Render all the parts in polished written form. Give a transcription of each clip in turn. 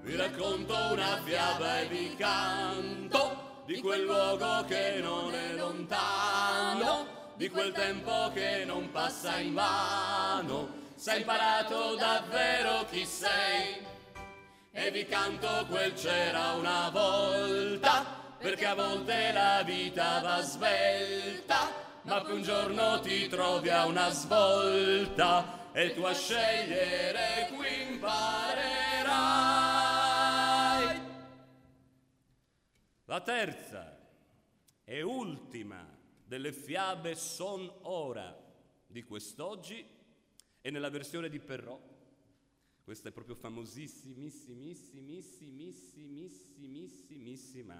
vi racconto una fiaba e vi canto di quel luogo che non è lontano, di quel tempo che non passa in vano. Se hai imparato davvero chi sei, e vi canto quel c'era una volta, perché a volte la vita va svelta, ma poi un giorno ti trovi a una svolta e tu a scegliere qui imparerai. La terza e ultima delle fiabe son ora di quest'oggi è nella versione di Perrault. Questa è proprio famosissimissimissima.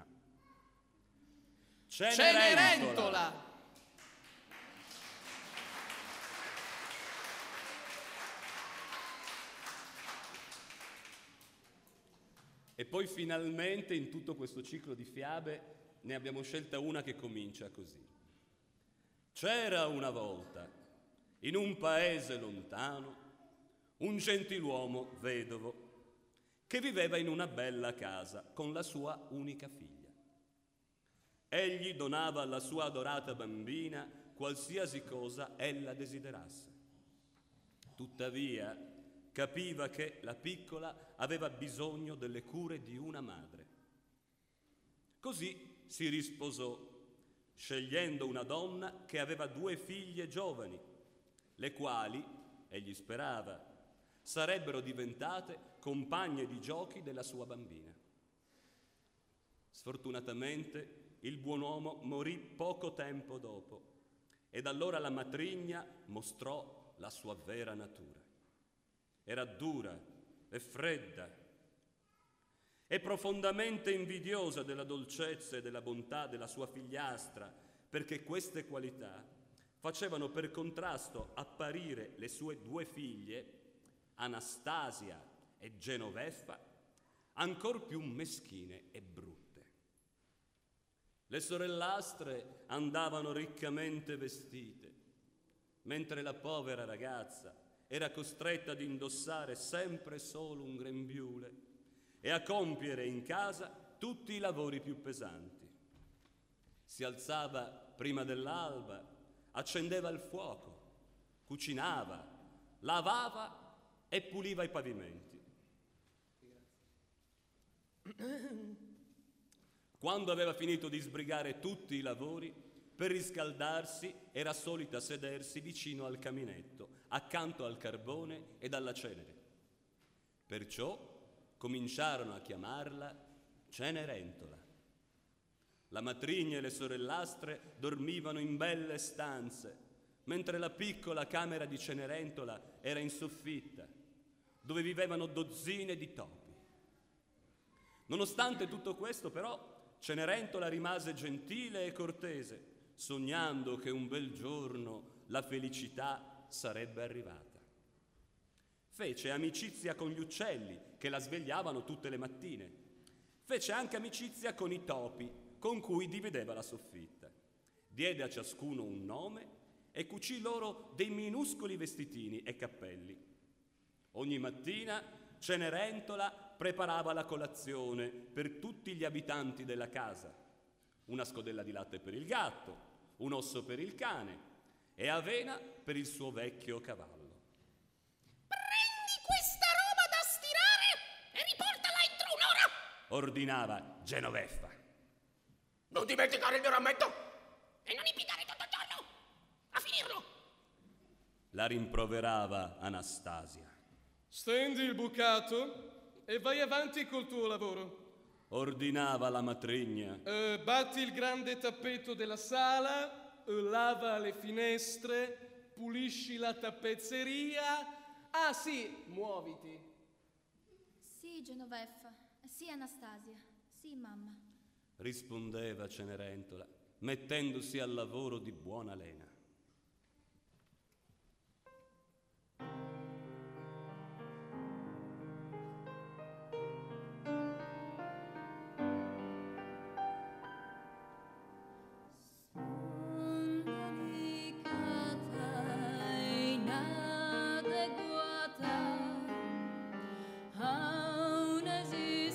Cenerentola. E poi finalmente in tutto questo ciclo di fiabe ne abbiamo scelta una che comincia così. C'era una volta, in un paese lontano, un gentiluomo vedovo che viveva in una bella casa con la sua unica figlia. Egli donava alla sua adorata bambina qualsiasi cosa ella desiderasse. Tuttavia, capiva che la piccola aveva bisogno delle cure di una madre. Così si risposò, scegliendo una donna che aveva 2 figlie giovani, le quali, egli sperava, sarebbero diventate compagne di giochi della sua bambina. Sfortunatamente, il buon uomo morì poco tempo dopo, ed allora la matrigna mostrò la sua vera natura. Era dura e fredda e profondamente invidiosa della dolcezza e della bontà della sua figliastra, perché queste qualità facevano per contrasto apparire le sue 2 figlie, Anastasia e Genoveffa, ancor più meschine e brutte. Le sorellastre andavano riccamente vestite, mentre la povera ragazza era costretta ad indossare sempre solo un grembiule e a compiere in casa tutti i lavori più pesanti. Si alzava prima dell'alba, accendeva il fuoco, cucinava, lavava e puliva i pavimenti. Quando aveva finito di sbrigare tutti i lavori, per riscaldarsi era solita sedersi vicino al caminetto, accanto al carbone ed alla cenere. Perciò cominciarono a chiamarla Cenerentola. La matrigna e le sorellastre dormivano in belle stanze, mentre la piccola camera di Cenerentola era in soffitta, dove vivevano dozzine di topi. Nonostante tutto questo, però, Cenerentola rimase gentile e cortese, sognando che un bel giorno la felicità sarebbe arrivata. Fece amicizia con gli uccelli, che la svegliavano tutte le mattine. Fece anche amicizia con i topi, con cui divideva la soffitta. Diede a ciascuno un nome e cucì loro dei minuscoli vestitini e cappelli. Ogni mattina Cenerentola preparava la colazione per tutti gli abitanti della casa. Una scodella di latte per il gatto, un osso per il cane e avena per il suo vecchio cavallo. Prendi questa roba da stirare e riportala entro un'ora, ordinava Genoveffa. Non dimenticare il mio rametto e non impiegare tutto il giorno a finirlo. La rimproverava Anastasia. Stendi il bucato e vai avanti col tuo lavoro. Ordinava la matrigna. Batti il grande tappeto della sala, lava le finestre, pulisci la tappezzeria. Ah sì, muoviti. Sì, Genoveffa. Sì, Anastasia. Sì, mamma. Rispondeva Cenerentola, mettendosi al lavoro di buona lena. Inadeguata a un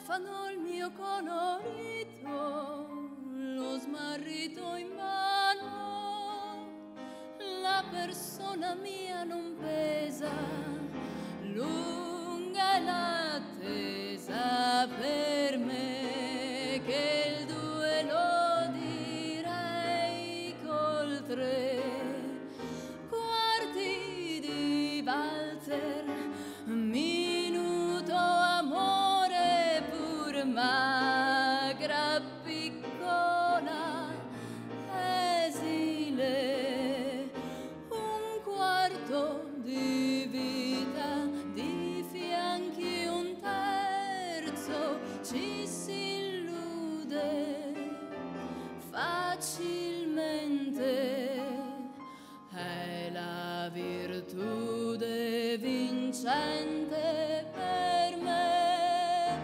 cofano il mio colorito, lo smarrito in mano, la persona mia non pesa, lunga è l'attesa per me, che il 2 lo direi col 3, quarti di valzer, minuto amore pur magra piccola esile, un quarto di vita, di fianchi un terzo, ci si illude facilmente, è la virtù vincente per me,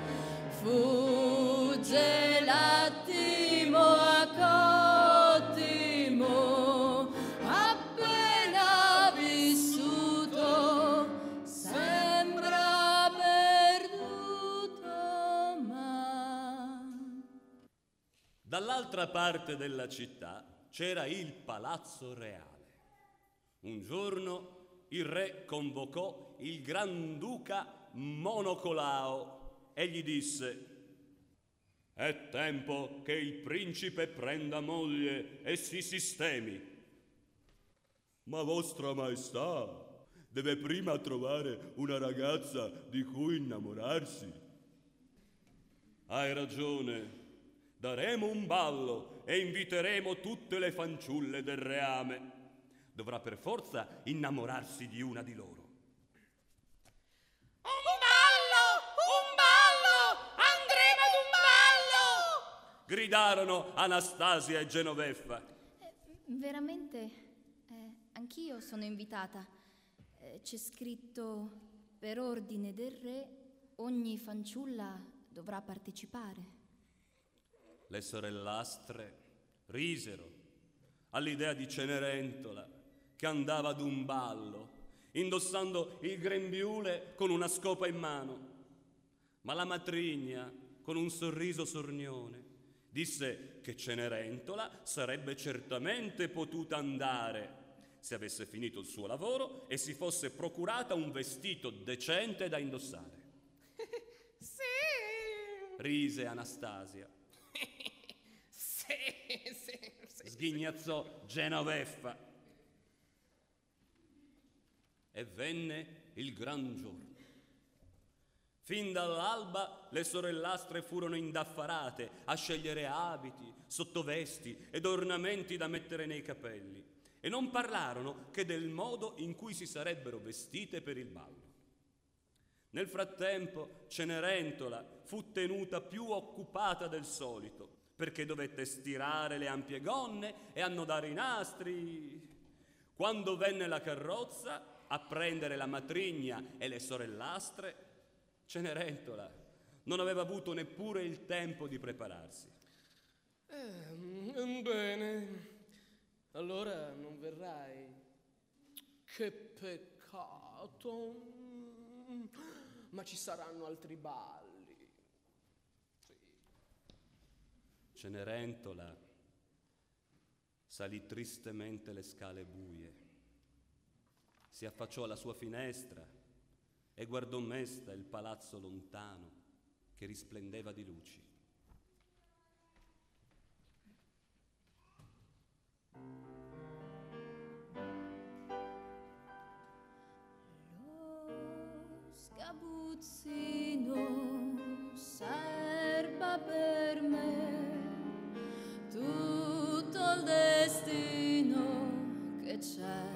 fugge l'attimo a cottimo, appena vissuto, sembra perduto, ma... Dall'altra parte della città c'era il palazzo reale. Un giorno il re convocò il Granduca Monocolao e gli disse: «È tempo che il principe prenda moglie e si sistemi». «Ma vostra maestà deve prima trovare una ragazza di cui innamorarsi». «Hai ragione, daremo un ballo e inviteremo tutte le fanciulle del reame. Dovrà per forza innamorarsi di una di loro». Un ballo! Andremo ad un ballo! Gridarono Anastasia e Genoveffa. Veramente, anch'io sono invitata. C'è scritto: per ordine del re, ogni fanciulla dovrà partecipare. Le sorellastre risero all'idea di Cenerentola, che andava ad un ballo, indossando il grembiule con una scopa in mano. Ma la matrigna, con un sorriso sornione, disse che Cenerentola sarebbe certamente potuta andare se avesse finito il suo lavoro e si fosse procurata un vestito decente da indossare. Sì! Rise Anastasia. Sì. Sghignazzò Genoveffa. E venne il gran giorno. Fin dall'alba le sorellastre furono indaffarate a scegliere abiti, sottovesti ed ornamenti da mettere nei capelli, e non parlarono che del modo in cui si sarebbero vestite per il ballo. Nel frattempo Cenerentola fu tenuta più occupata del solito, perché dovette stirare le ampie gonne e annodare i nastri. Quando venne la carrozza a prendere la matrigna e le sorellastre, Cenerentola non aveva avuto neppure il tempo di prepararsi. Bene, allora non verrai. Che peccato. Ma ci saranno altri balli. Sì. Cenerentola salì tristemente le scale buie, si affacciò alla sua finestra e guardò mesta il palazzo lontano che risplendeva di luci. Lo sgabuzzino serba per me tutto il destino che c'è.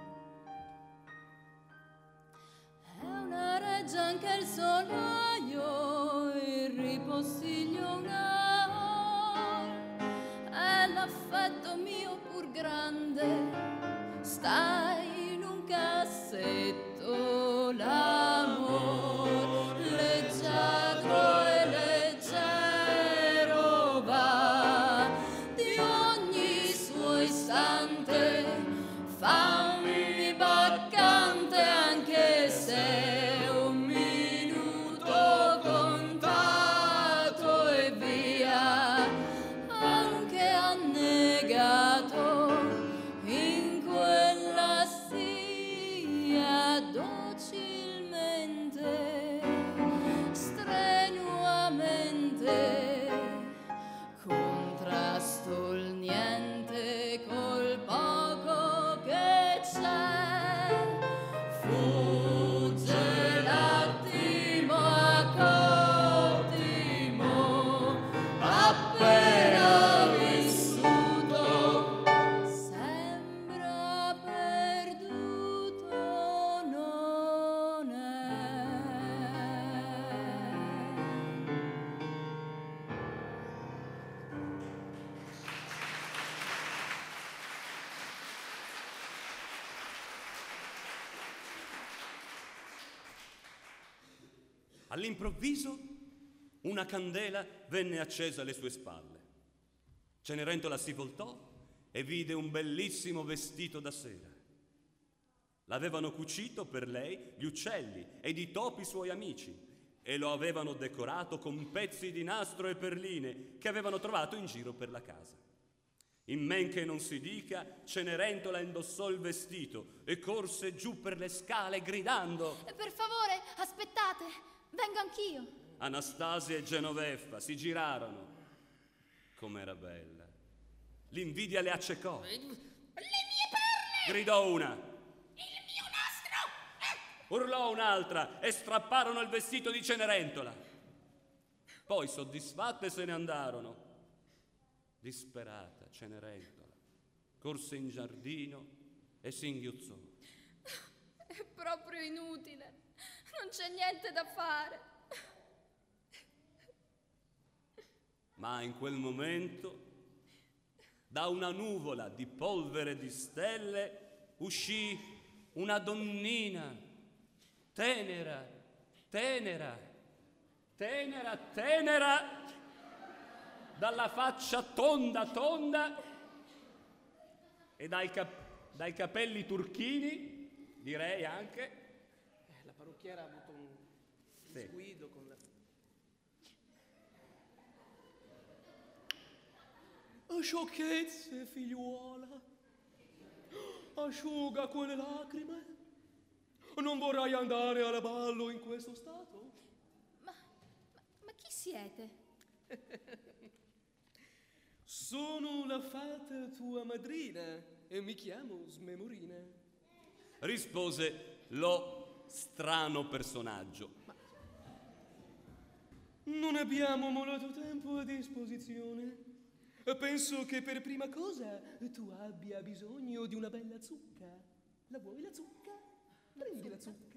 È una reggia anche il solaio, il ripostiglio una, è l'affetto mio pur grande, stai in un cassetto l'amor leggiadro e leggero va di ogni suo istante, fammi baccante anche se un minuto contato. All'improvviso una candela venne accesa alle sue spalle. Cenerentola si voltò e vide un bellissimo vestito da sera. L'avevano cucito per lei gli uccelli ed i topi suoi amici e lo avevano decorato con pezzi di nastro e perline che avevano trovato in giro per la casa. In men che non si dica, Cenerentola indossò il vestito e corse giù per le scale gridando: Per favore, aspettate, vengo anch'io. Anastasia e Genoveffa si girarono. Com'era bella! L'invidia le accecò. Le mie perle! Gridò una. Il mio nastro! Urlò un'altra e strapparono il vestito di Cenerentola. Poi, soddisfatte, se ne andarono. Disperata, Cenerentola corse in giardino e si inghiozzò. È proprio inutile, non c'è niente da fare. Ma in quel momento, da una nuvola di polvere e di stelle, uscì una donnina, tenera, tenera, tenera, tenera, dalla faccia tonda, tonda e dai capelli turchini, direi anche. La parrucchiera ha avuto un disguido con la... Sciocchezze, figliuola. Asciuga quelle lacrime. Non vorrai andare alla ballo in questo stato? Ma chi siete? Sono la fata tua madrina e mi chiamo Smemorina. Rispose lo strano personaggio. Non abbiamo molto tempo a disposizione. Penso che per prima cosa tu abbia bisogno di una bella zucca. La vuoi la zucca? Prendi la zucca.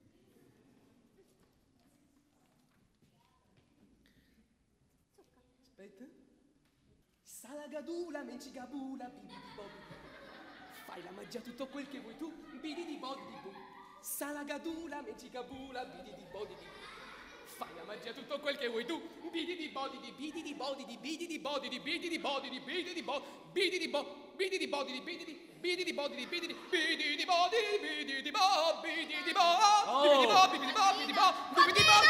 Aspetta. Salagadula, mecigabula, bibidi bobi. Fai la mangia tutto quel che vuoi tu, bididi bodi di bu. Salagadula, mecigabula, bididi bodi di bu. Fai la magia tutto quel che vuoi tu, bididi bodi di bididi bodi di bididi bodi di bididi bodi di bididi bo bididi bo bididi bodi di bididi bididi bodi di bididi bididi bodi di bididi bo bididi bo bididi bo bididi bo bididi bo bididi bo.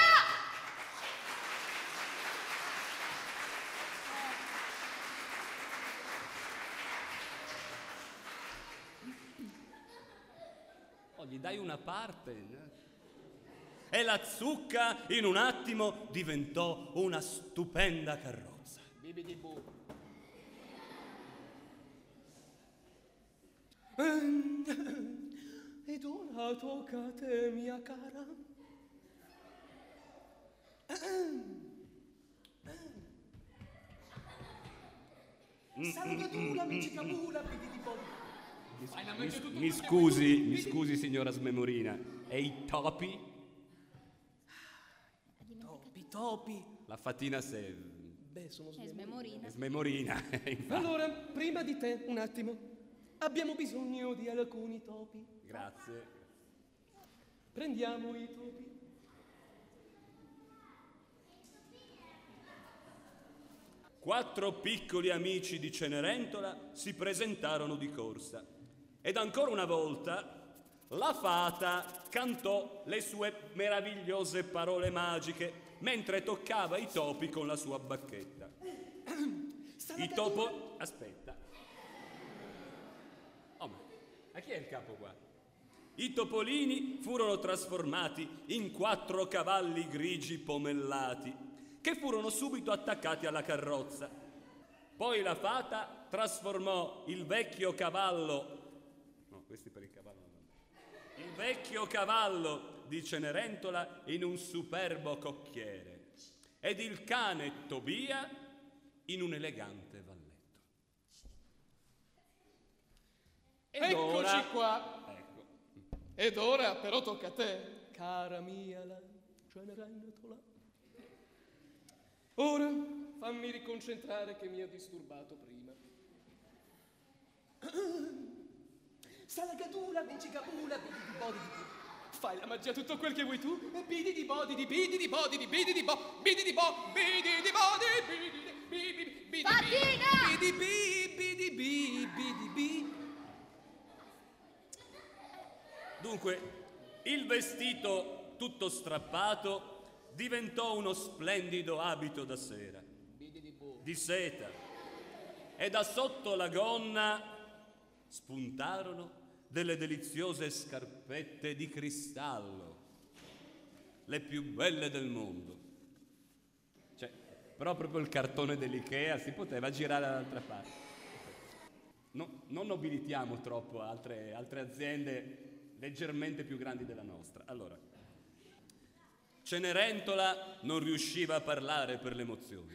Oh, gli dai una parte. E la zucca in un attimo diventò una stupenda carrozza. Bibidi bu. Ed ora tocca a te, mia cara. Salvatura, micicabula, bididi bo. Fai la mangia tutto Mi quel che vuoi tu, mi scusi, signora Smemorina. E i topi? Topi. La fatina se... Beh, sono È Smemorina. Smemorina. infatti. Allora, prima di te, un attimo. Abbiamo bisogno di alcuni topi. Grazie. Prendiamo i topi. Quattro piccoli amici di Cenerentola si presentarono di corsa. Ed ancora una volta la fata cantò le sue meravigliose parole magiche mentre toccava i topi con la sua bacchetta. I topo... Aspetta. Oh, ma chi è il capo qua? I topolini furono trasformati in 4 cavalli grigi pomellati che furono subito attaccati alla carrozza. Poi la fata trasformò il vecchio cavallo... No, questi per il cavallo non... Il vecchio cavallo di Cenerentola in un superbo cocchiere ed il cane Tobia in un elegante valletto. Ed Eccoci ora... qua. Ecco. Ed ora però tocca a te, cara mia la Cenerentola. Ora fammi riconcentrare che mi ha disturbato prima. Salagadula, mecigabula, bididi bodi di bu. Fai la magia tutto quel che vuoi tu. E bidi di bodi di bidi di bodi di bidi di bo, bidi di bo, bidi di bodi, bidi di Fatina! bidi bidi bidi bidi. Dunque, il vestito tutto strappato diventò uno splendido abito da sera, di seta, e da sotto la gonna spuntarono delle deliziose scarpette di cristallo, le più belle del mondo. Cioè, però proprio il cartone dell'Ikea si poteva girare dall'altra parte. No, non nobilitiamo troppo altre aziende leggermente più grandi della nostra. Allora, Cenerentola non riusciva a parlare per l'emozione.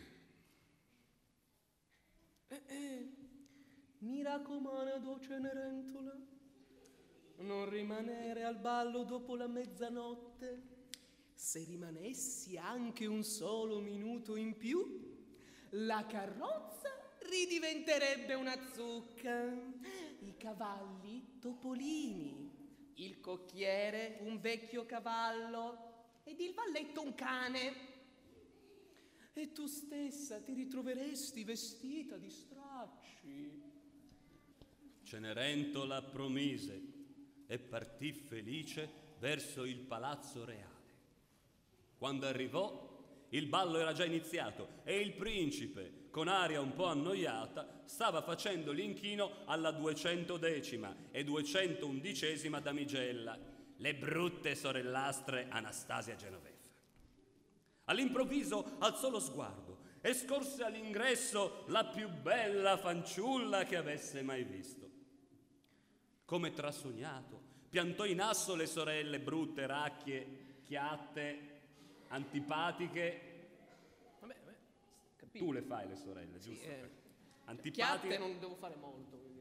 Mi raccomando, Cenerentola, non rimanere al ballo dopo la mezzanotte. Se rimanessi anche un solo minuto in più, la carrozza ridiventerebbe una zucca, i cavalli topolini, il cocchiere un vecchio cavallo ed il valletto un cane. E tu stessa ti ritroveresti vestita di stracci. Cenerentola promise e partì felice verso il palazzo reale. Quando arrivò, il ballo era già iniziato e il principe, con aria un po' annoiata, stava facendo l'inchino alla 210ª e 211ª damigella, le brutte sorellastre Anastasia Genoveffa. All'improvviso alzò lo sguardo e scorse all'ingresso la più bella fanciulla che avesse mai visto. Come trasognato, piantò in asso le sorelle brutte, racchie, chiatte, antipatiche. Vabbè, capito. Tu le fai le sorelle, giusto? Sì, antipatiche. Chiatte non devo fare molto. Quindi,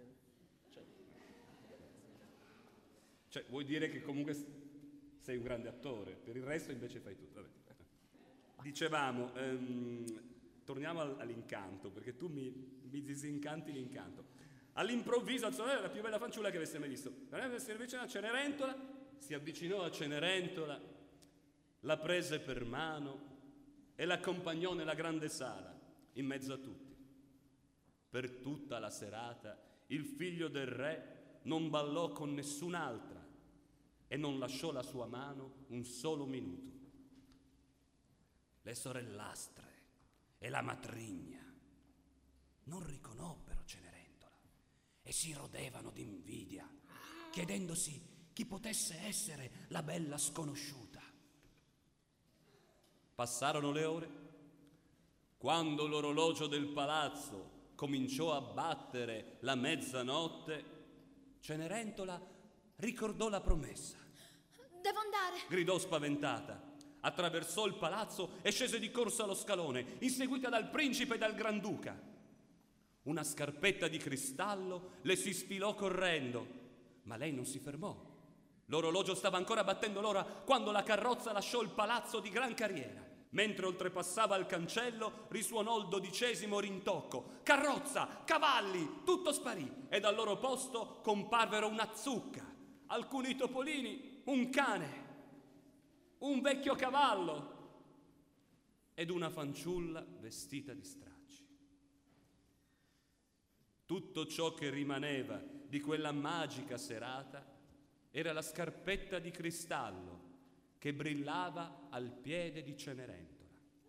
Cioè, vuoi dire che comunque sei un grande attore, per il resto invece fai tutto. Vabbè. Dicevamo, torniamo all'incanto, perché tu mi disincanti l'incanto. All'improvviso alzò la più bella fanciulla che avesse mai visto. Si avvicinò a Cenerentola, si avvicinò a Cenerentola, la prese per mano e l'accompagnò nella grande sala, in mezzo a tutti. Per tutta la serata il figlio del re non ballò con nessun'altra e non lasciò la sua mano un solo minuto. Le sorellastre e la matrigna non riconobbero Cenerentola e si rodevano d'invidia, chiedendosi chi potesse essere la bella sconosciuta. Passarono le ore. Quando l'orologio del palazzo cominciò a battere la mezzanotte, Cenerentola ricordò la promessa. Devo andare. Gridò spaventata. Attraversò il palazzo e scese di corsa allo scalone, inseguita dal principe e dal granduca. Una scarpetta di cristallo le si sfilò correndo, ma lei non si fermò. L'orologio stava ancora battendo l'ora quando la carrozza lasciò il palazzo di gran carriera. Mentre oltrepassava il cancello, risuonò il 12° rintocco. Carrozza, cavalli, tutto sparì e dal loro posto comparvero una zucca, alcuni topolini, un cane, un vecchio cavallo ed una fanciulla vestita di stracci. Tutto ciò che rimaneva di quella magica serata era la scarpetta di cristallo che brillava al piede di Cenerentola.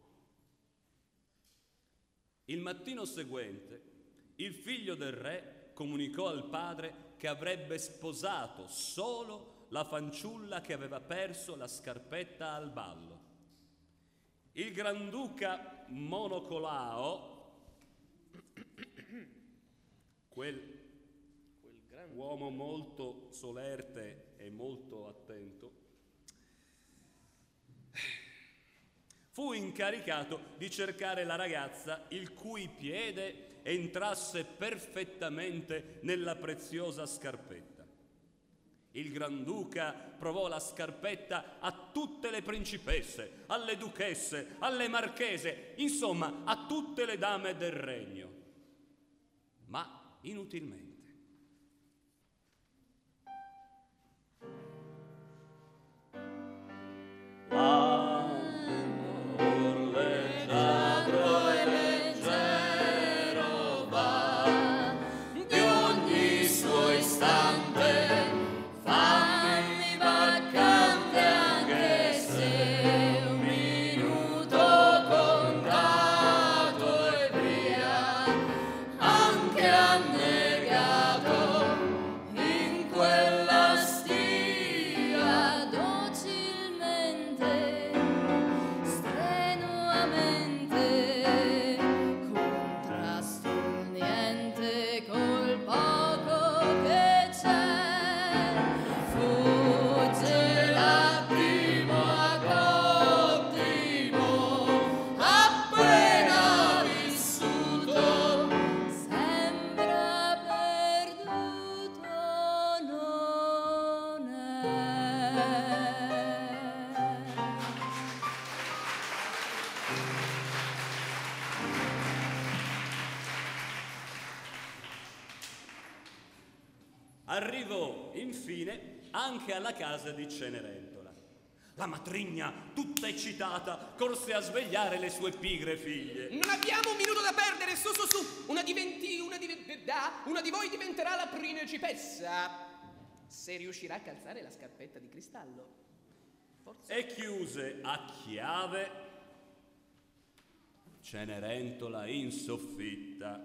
Il mattino seguente, il figlio del re comunicò al padre che avrebbe sposato solo la fanciulla che aveva perso la scarpetta al ballo. Il granduca Monocolao, quel uomo molto solerte e molto attento, fu incaricato di cercare la ragazza il cui piede entrasse perfettamente nella preziosa scarpetta. Il Granduca provò la scarpetta a tutte le principesse, alle duchesse, alle marchese, insomma a tutte le dame del regno, ma inutilmente. arrivò infine anche alla casa di Cenerentola. La matrigna, tutta eccitata, corse a svegliare le sue pigre figlie. Non abbiamo un minuto da perdere, su. Una di voi diventerà la principessa. Se riuscirà a calzare la scarpetta di cristallo. Forse. E chiuse a chiave Cenerentola in soffitta.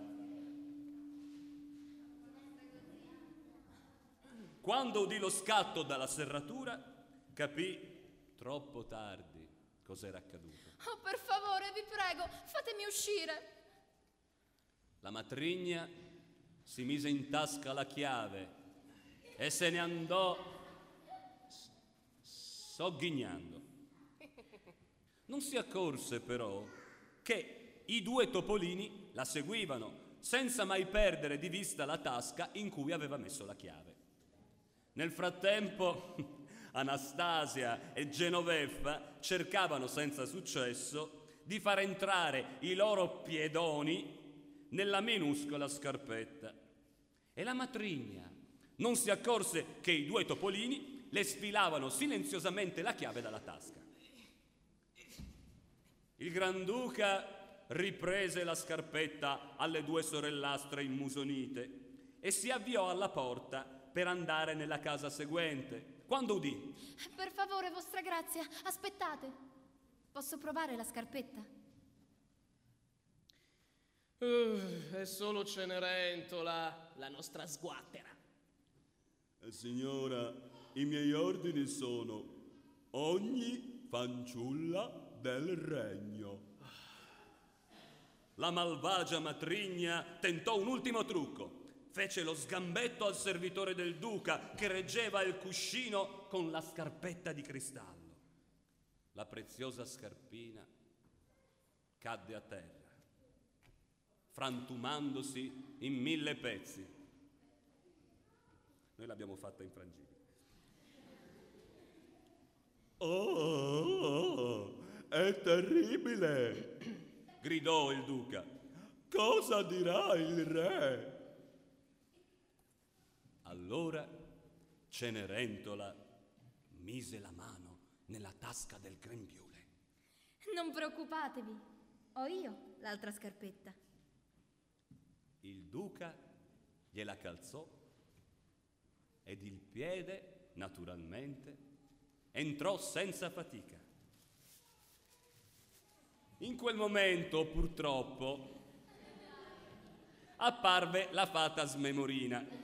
Quando udì lo scatto dalla serratura, capì troppo tardi cos'era accaduto. Oh, per favore, vi prego, fatemi uscire. La matrigna si mise in tasca la chiave e se ne andò sogghignando. Non si accorse però che i due topolini la seguivano senza mai perdere di vista la tasca in cui aveva messo la chiave. Nel frattempo Anastasia e Genoveffa cercavano senza successo di far entrare i loro piedoni nella minuscola scarpetta. E la matrigna non si accorse che i due topolini le sfilavano silenziosamente la chiave dalla tasca. Il Granduca riprese la scarpetta alle due sorellastre immusonite e si avviò alla porta per andare nella casa seguente, quando udì: Per favore, vostra grazia, aspettate. Posso provare la scarpetta? È solo Cenerentola, la nostra sguattera. Signora, i miei ordini sono ogni fanciulla del regno. La malvagia matrigna tentò un ultimo trucco. Fece lo sgambetto al servitore del duca che reggeva il cuscino con la scarpetta di cristallo. La preziosa scarpina cadde a terra, frantumandosi in 1000 pezzi. Noi l'abbiamo fatta infrangibile. Oh, è terribile! Gridò il duca. Cosa dirà il re? Allora Cenerentola mise la mano nella tasca del grembiule. Non preoccupatevi, ho io l'altra scarpetta. Il duca gliela calzò ed il piede, naturalmente, entrò senza fatica. In quel momento, purtroppo, apparve la fata smemorina.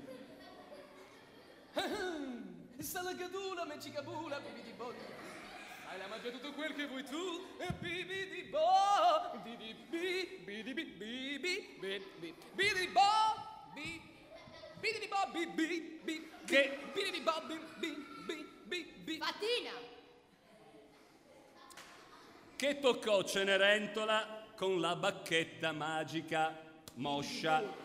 Salagadula, mecicabula, bibidi-bo. Hai la magia tutto quel che vuoi tu. E bibidi-bo, bidi-bi, bidi-bi, bidi-bo, bidi-bo, bi-bi, Che? bidi-bo, bi-bi. Fatina! Che toccò Cenerentola con la bacchetta magica moscia.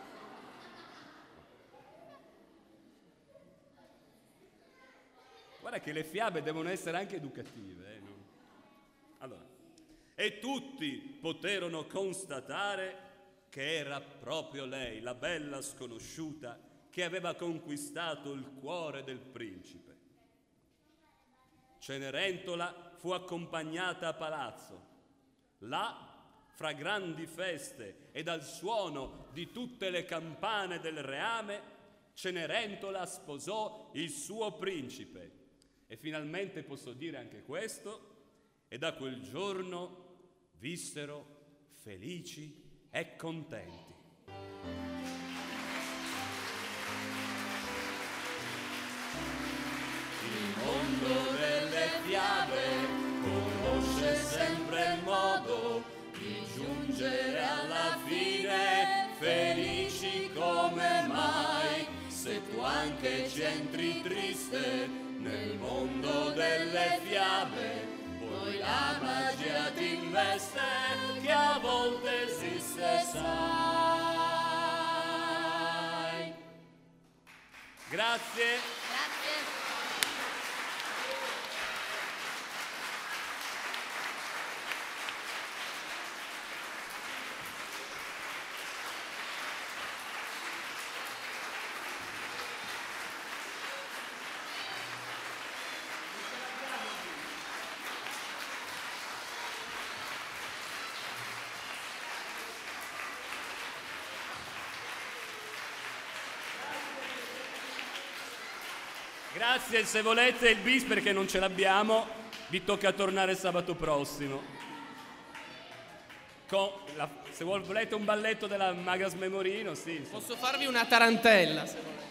Guarda che le fiabe devono essere anche educative, no? Allora, e tutti poterono constatare che era proprio lei, la bella sconosciuta, che aveva conquistato il cuore del principe. Cenerentola fu accompagnata a palazzo. Là, fra grandi feste e dal suono di tutte le campane del reame, Cenerentola sposò il suo principe. E finalmente posso dire anche questo, e da quel giorno vissero felici e contenti. Il mondo delle fiabe conosce sempre il modo di giungere alla fine felici come mai. Se tu anche ci entri triste nel mondo delle fiabe, poi la magia ti investe che a volte esiste, sai. Grazie. Grazie. Grazie, se volete il bis perché non ce l'abbiamo, vi tocca tornare sabato prossimo. Se volete un balletto della Magas Memorino, sì. Posso farvi una tarantella, se volete.